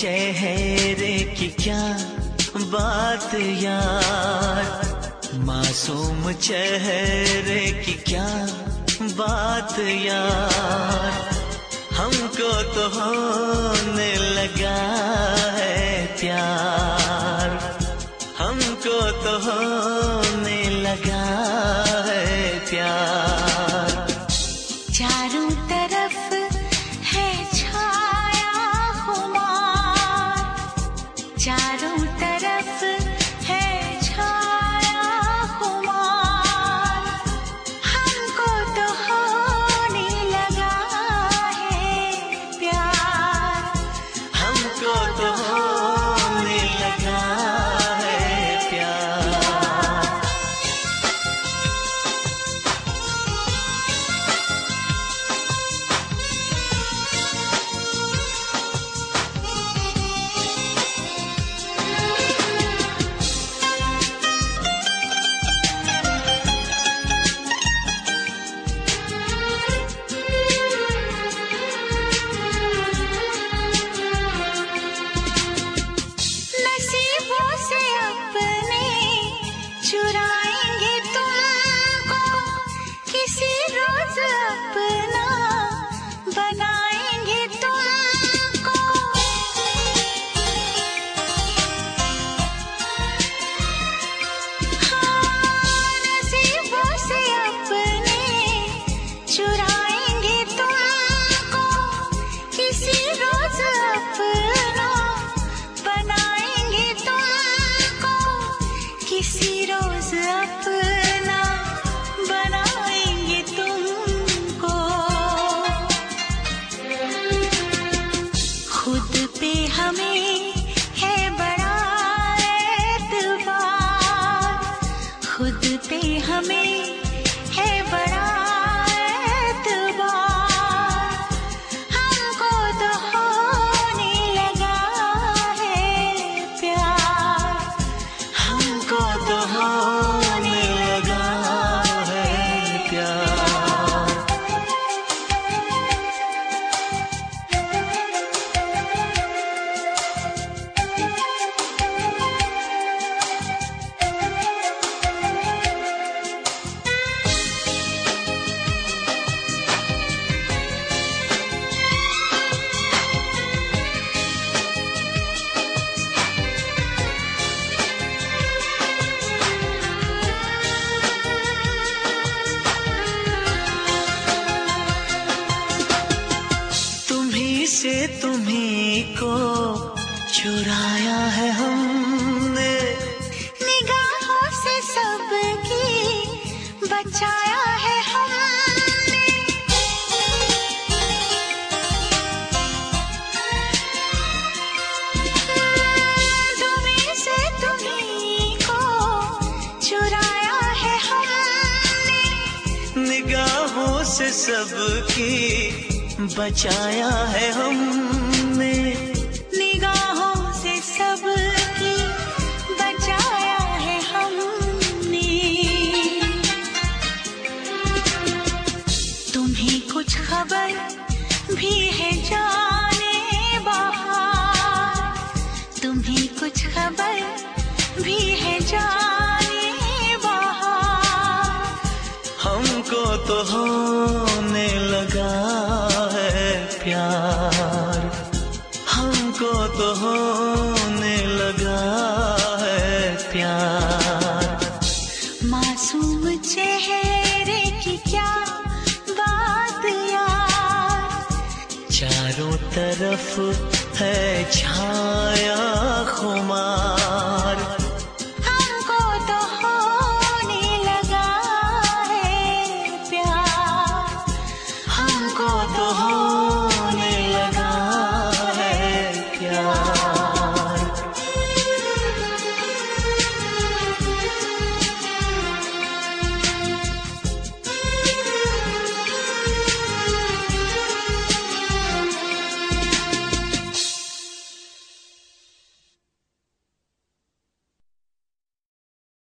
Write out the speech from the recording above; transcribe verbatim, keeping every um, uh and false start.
चेहरे की क्या बात यार, मासूम चेहरे की क्या बात यार, हमको तो होने लगा है प्यार, हमको तो होने लगा है प्यार। चारों तरफ है छाया खुमार, चारों तरफ है छाया खुमार, हमको तो होने लगा है प्यार, हमको तो होने लगा है प्यार। नसीबों से अपने चुराएंगे तुमको, किसी रोज अपना बनाएंगे तुमको। हाँ, नसीबों से अपने चुराएंगे तुमको, किसी रोज अपना बनाएंगे तुमको, किसी रोज अपना बनाएंगे तुमको। खुद पे हमें है बड़ा एतबार, खुद पे हमें है बड़ा एतबार, हमको तो होने लगा है प्यार, हमको तो होने लगा है प्यार। तुम्ही से तुम्ही को चुराया है हमने, निगाहों से सबकी बचाया है हमने। तुम्हीं से तुम्हीं को चुराया है हमने, निगाहों से सबकी बचाया है हमने, निगाहों से सबकी बचाया है हमने। तुम्हें कुछ खबर भी है जाने बाहर, तुम्हें कुछ खबर भी है जाने बाहर, हमको तो होने लगा है प्यार।